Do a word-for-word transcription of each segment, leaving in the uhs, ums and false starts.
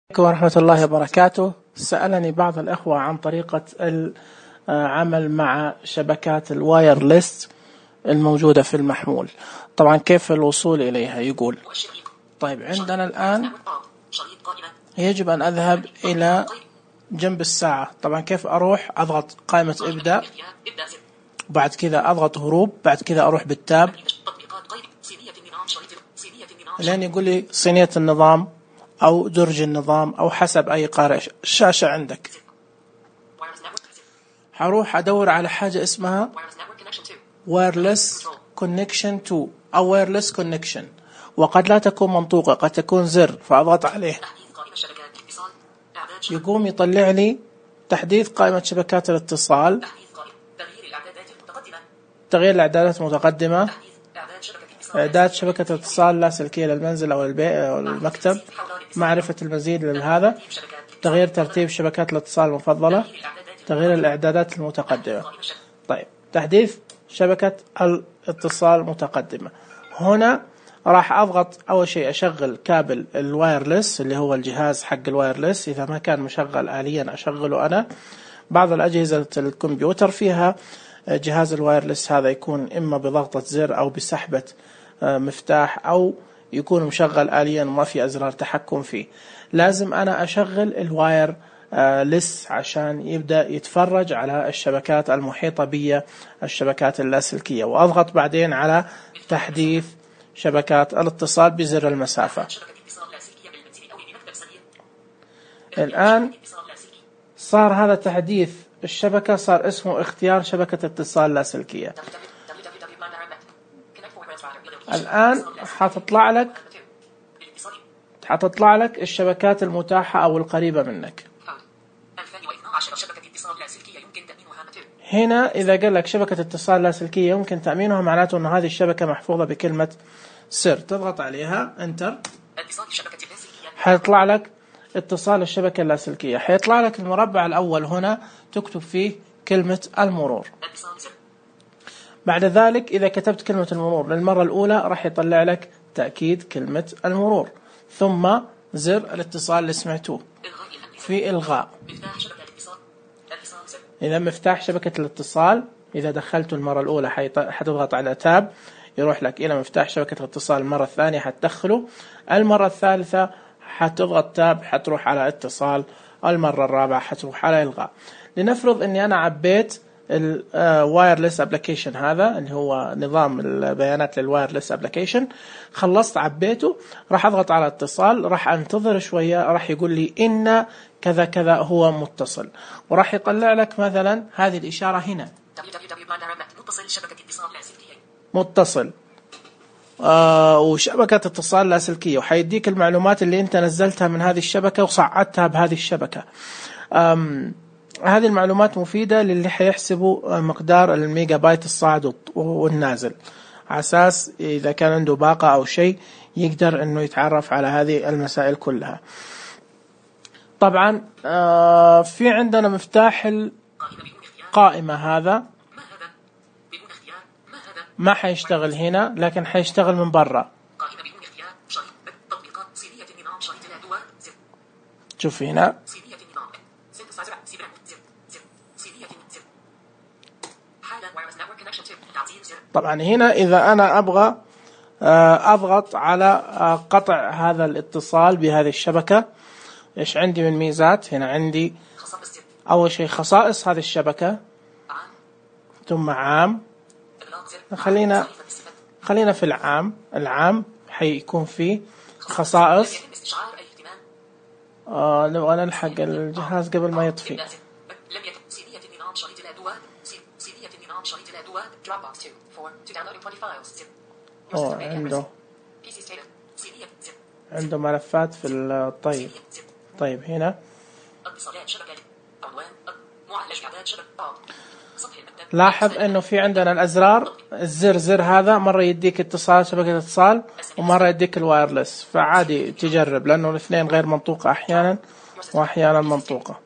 عليكم ورحمة الله وبركاته. سألني بعض الأخوة عن طريقة العمل مع شبكات الوايرلس الموجودة في المحمول. طبعا كيف الوصول إليها؟ يقول طيب عندنا الآن يجب أن أذهب إلى جنب الساعة. طبعا كيف أروح؟ أضغط قائمة إبدأ، بعد كذا أضغط هروب، بعد كذا أروح بالتاب لين يقول لي صينية النظام أو درج النظام أو حسب أي قارئ الشاشة عندك. هروح أدور على حاجة اسمها wireless connection to أو wireless connection، وقد لا تكون منطوقة، قد تكون زر، فأضغط عليه يقوم يطلع لي تحديث قائمة شبكات الاتصال، تغيير الإعدادات المتقدمة، إعداد شبكة الاتصال اللاسلكية للمنزل أو المكتب، معرفة المزيد لهذا، تغيير ترتيب شبكات الاتصال المفضلة، تغيير الإعدادات المتقدمة. طيب تحديث شبكة الاتصال المتقدمة. هنا راح أضغط أول شيء أشغل كابل الوايرلس اللي هو الجهاز حق الوايرلس، إذا ما كان مشغل آليا أشغله أنا. بعض الأجهزة الكمبيوتر فيها جهاز الوايرلس هذا يكون إما بضغطة زر أو بسحبة مفتاح أو يكون مشغل آليا وما في أزرار تحكم فيه. لازم أنا أشغل الواير لس عشان يبدأ يتفرج على الشبكات المحيطة بي، الشبكات اللاسلكية، وأضغط بعدين على تحديث شبكات الاتصال بزر المسافة. الآن صار هذا تحديث الشبكة، صار اسمه اختيار شبكة اتصال لاسلكية. الآن حتطلع لك حتطلع لك الشبكات المتاحة أو القريبة منك. هنا إذا قال لك شبكة اتصال لاسلكية يمكن تأمينها، معناته أن هذه الشبكة محفوظة بكلمة سر. تضغط عليها انتر، حيطلع لك اتصال الشبكة اللاسلكية. حيطلع لك المربع الأول هنا تكتب فيه كلمة المرور. بعد ذلك إذا كتبت كلمة المرور للمرة الأولى راح يطلع لك تأكيد كلمة المرور، ثم زر الاتصال اللي سمعتوه في إلغاء. إذا مفتاح شبكة الاتصال إذا دخلته المرة الأولى حتضغط على تاب، يروح لك إلى مفتاح شبكة الاتصال. المرة الثانية حتدخله، المرة الثالثة حتضغط تاب حتروح على اتصال، المرة الرابعة حتروح على إلغاء. لنفرض أني أنا عبيت الوايرلس ابلكيشن هذا اللي هو نظام البيانات للوايرلس ابلكيشن، خلصت عبيته، راح اضغط على اتصال، راح انتظر شوية، راح يقول لي ان كذا كذا هو متصل، وراح يطلع لك مثلا هذه الاشارة هنا متصل آه وشبكة اتصال لاسلكية، وحيديك المعلومات اللي انت نزلتها من هذه الشبكة وصعدتها بهذه الشبكة. أم هذه المعلومات مفيدة للي حيحسبوا مقدار الميجا بايت الصاعد والنازل، على أساس إذا كان عنده باقة أو شيء يقدر إنه يتعرف على هذه المسائل كلها. طبعا في عندنا مفتاح القائمة هذا ما حيشتغل هنا، لكن حيشتغل من برا. شوف هنا طبعا هنا إذا أنا أبغى أضغط على قطع هذا الاتصال بهذه الشبكة، إيش عندي من ميزات؟ هنا عندي أول شيء خصائص هذه الشبكة، ثم عام. خلينا خلينا في العام. العام حيكون فيه خصائص. آه نبغى نلحق الجهاز قبل ما يطفي. أوه عنده عنده ملفات في الطيب. طيب هنا لاحظ انه في عندنا الازرار، الزر زر هذا مرة يديك اتصال شبكة اتصال ومرة يديك الوايرلس، فعادي تجرب لانه الاثنين غير منطوقة احيانا واحيانا منطوقة.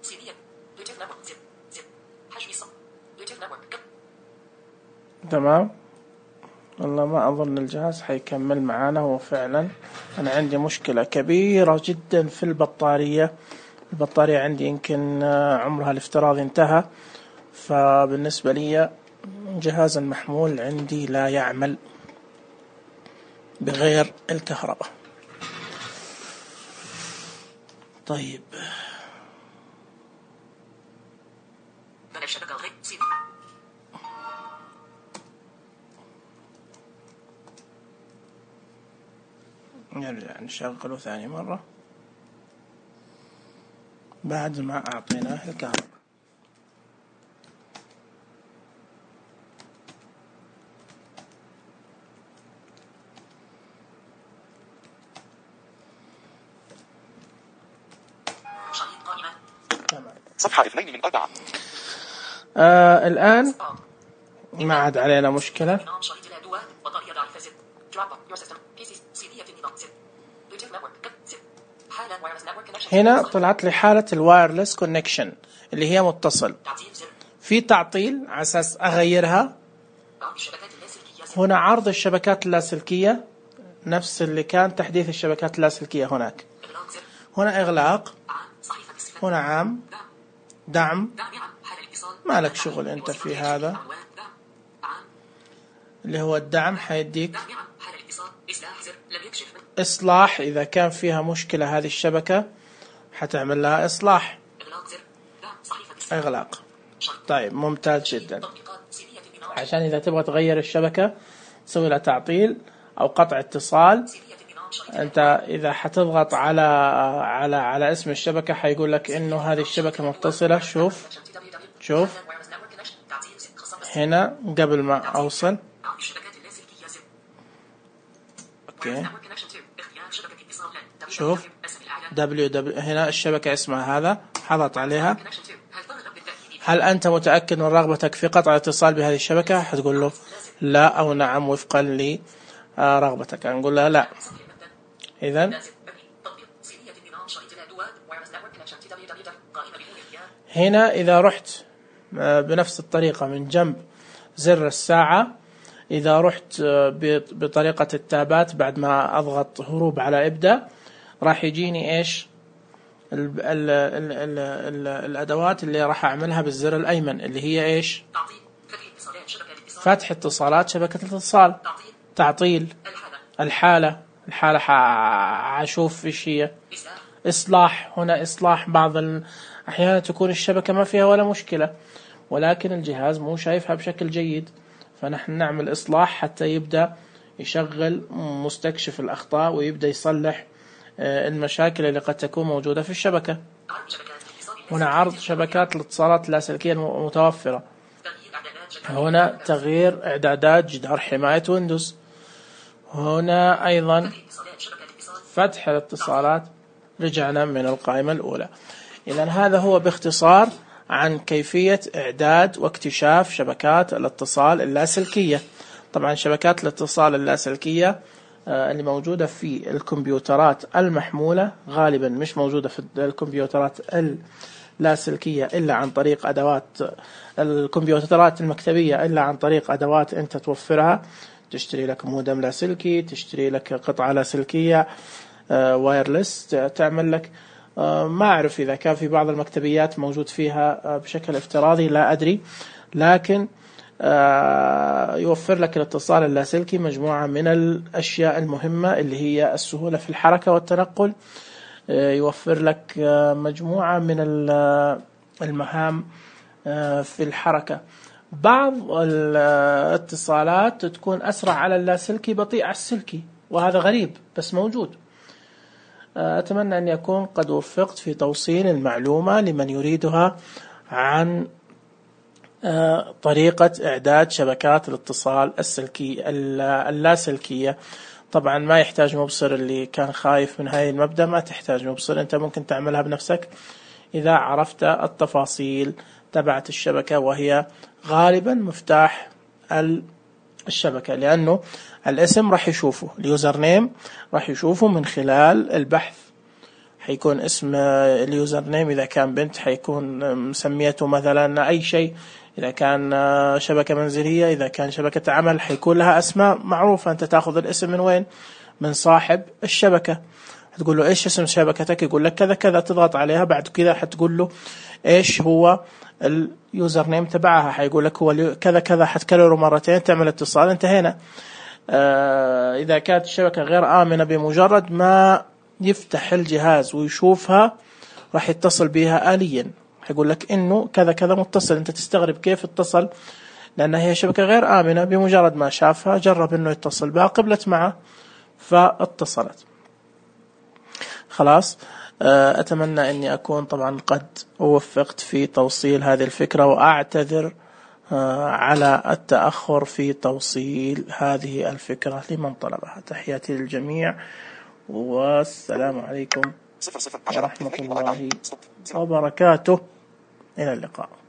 تمام. والله ما أظن الجهاز حيكمل معانا، هو فعلا أنا عندي مشكلة كبيرة جدا في البطارية. البطارية عندي يمكن عمرها الافتراضي انتهى، فبالنسبة لي جهاز المحمول عندي لا يعمل بغير الكهرباء. طيب نرجع نشغله ثاني مرة بعد ما أعطيناه الكهرباء. صفحة اثنين من أربعة. آه الآن ما عاد علينا مشكلة. هنا طلعت لي حالة الوايرلس كونكشن اللي هي متصل. في تعطيل على أساس أغيرها. هنا عرض الشبكات اللاسلكية نفس اللي كان تحديث الشبكات اللاسلكية هناك. هنا إغلاق. هنا عام دعم. ما لك شغل أنت في هذا اللي هو الدعم. حيديك إصلاح إذا كان فيها مشكلة هذه الشبكة حتعمل لها إصلاح. إغلاق. طيب ممتاز جدا. عشان إذا تبغى تغير الشبكة تسوي لها تعطيل أو قطع اتصال، أنت إذا حتضغط على على على اسم الشبكة حيقول لك إنه هذه الشبكة متصلة. شوف شوف هنا قبل ما أوصل. أوكي شوف دبليو دبليو هنا الشبكة اسمها هذا، حضغط عليها. هل أنت متأكد من رغبتك في قطع الاتصال بهذه الشبكة؟ حتقول له لا أو نعم وفقا لرغبتك. نقول لها لا. إذن هنا إذا رحت بنفس الطريقة من جنب زر الساعة، إذا رحت بطريقة التابات بعد ما أضغط هروب على إبدأ راح يجيني إيش ال ال ال ال ال الأدوات اللي راح أعملها بالزر الأيمن اللي هي إيش؟ فتح اتصالات شبكة الاتصال، تعطيل الحالة الحالة حشوف إيش هي، إصلاح. هنا إصلاح. بعض الأحيان تكون الشبكة ما فيها ولا مشكلة ولكن الجهاز مو شايفها بشكل جيد، فنحن نعمل إصلاح حتى يبدأ يشغل مستكشف الأخطاء ويبدأ يصلح المشاكل اللي قد تكون موجودة في الشبكة. هنا عرض شبكات الاتصالات اللاسلكية المتوفرة. هنا تغيير إعدادات جدار حماية ويندوز. هنا أيضا فتح الاتصالات. رجعنا من القائمة الأولى. إذن هذا هو باختصار عن كيفية إعداد واكتشاف شبكات الاتصال اللاسلكية. طبعا شبكات الاتصال اللاسلكية اللي موجودة في الكمبيوترات المحمولة غالبا مش موجودة في الكمبيوترات اللاسلكية إلا عن طريق أدوات الكمبيوترات المكتبية إلا عن طريق أدوات أنت توفرها. تشتري لك مودم لاسلكي، تشتري لك قطعة لاسلكية وايرلس تعمل لك. ما أعرف إذا كان في بعض المكتبيات موجود فيها بشكل افتراضي، لا أدري، لكن يوفر لك الاتصال اللاسلكي مجموعة من الأشياء المهمة اللي هي السهولة في الحركة والتنقل. يوفر لك مجموعة من المهام في الحركة. بعض الاتصالات تكون أسرع على اللاسلكي بطيء على السلكي، وهذا غريب بس موجود. أتمنى أن يكون قد وفقت في توصيل المعلومة لمن يريدها عن طريقة إعداد شبكات الاتصال السلكي اللاسلكية. طبعا ما يحتاج مبصر. اللي كان خايف من هاي المبدأ ما تحتاج مبصر، أنت ممكن تعملها بنفسك إذا عرفت التفاصيل تبعت الشبكة، وهي غالبا مفتاح الشبكة، لأنه الاسم راح يشوفه، اليوزر نيم راح يشوفه من خلال البحث. حيكون اسم اليوزر نيم إذا كان بنت حيكون مسميته مثلا أي شيء، إذا كان شبكة منزلية، إذا كان شبكة عمل حيكون لها أسماء معروفة. أنت تأخذ الاسم من وين؟ من صاحب الشبكة. هتقول له إيش اسم شبكتك؟ يقول لك كذا كذا، تضغط عليها. بعد كذا حتقول له إيش هو اليوزر نيم تبعها، حيقول لك هو كذا كذا، حتكرره مرتين، تعمل اتصال، انتهينا. آه إذا كانت الشبكة غير آمنة، بمجرد ما يفتح الجهاز ويشوفها راح يتصل بها آليا، يقول لك إنه كذا كذا متصل. أنت تستغرب كيف اتصل، لأنها هي شبكة غير آمنة. بمجرد ما شافها جرب إنه يتصل بها، قبلت معه فاتصلت. خلاص. أتمنى أني أكون طبعا قد وفقت في توصيل هذه الفكرة، وأعتذر على التأخر في توصيل هذه الفكرة لمن طلبها. تحياتي للجميع، والسلام عليكم ورحمة الله وبركاته. إلى اللقاء.